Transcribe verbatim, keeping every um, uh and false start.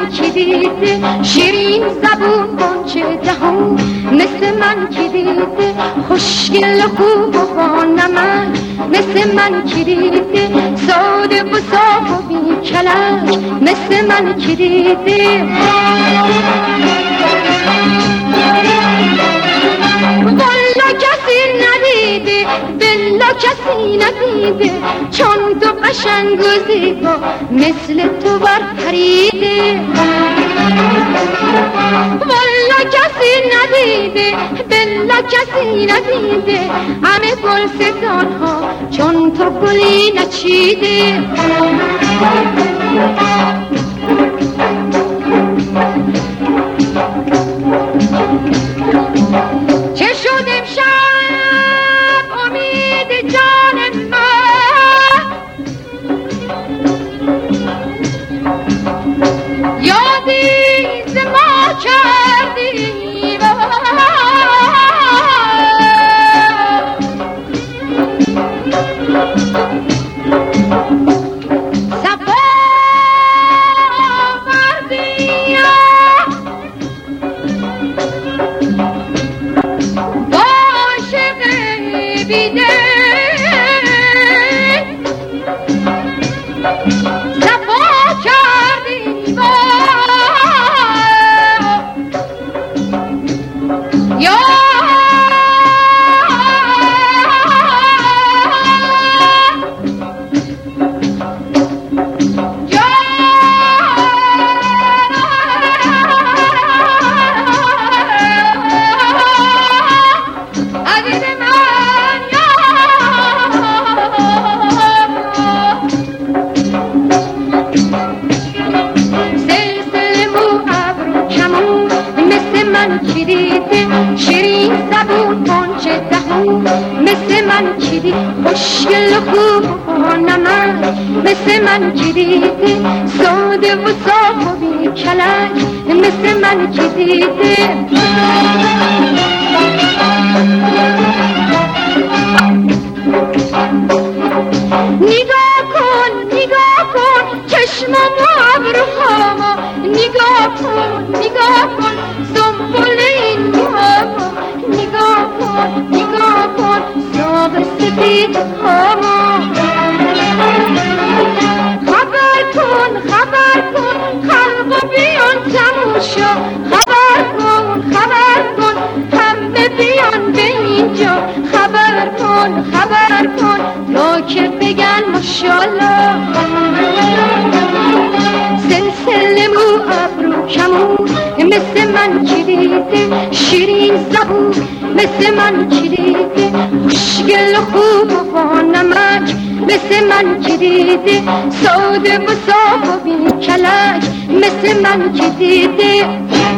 من کی دیده شیرین زبون گنچه دهون، مثل من کی دیده خوشگل و خوب و با نمک، مثل من کی دیده ساده و صاف و بی کلک، مثل من کی دیده والا کسی ندیده بلا کسی ندیده چون تو قشنگ و زیبا مثل تو بر پریده، والا کسی ندیده بلا کسی ندیده همه گلستان ها چون تو گلی نچیده. چه شد امشب امید جان من، یادی ز ما کردی شیرین زبون گنچه دهون، مثل من کی دیده خوشگل و خوب و نمک، مثل من کی دیده ساده و صاف و بی کلک، مثل من کی دیده نگاه کن نگاه کن چشمم و ابروهامو، نگاه کن نگاه کن سنبل این موهامو، نگاه کن نگاه کن ساق سفید هامو، خبر کن خبر کن خلق بیان تماشا، خبر کن خبر کن همه بیان به اینجا، خبر کن خبر کن تا که بگن ماشاءالله. سلسله مو ابرو کمون مثل من کی دیده شیرین زبون، مثل من کی دیده خوشگل و خوب و با نمک، مثل من کی دیده ساده و صاف و بی کلک، مثل من کی دیده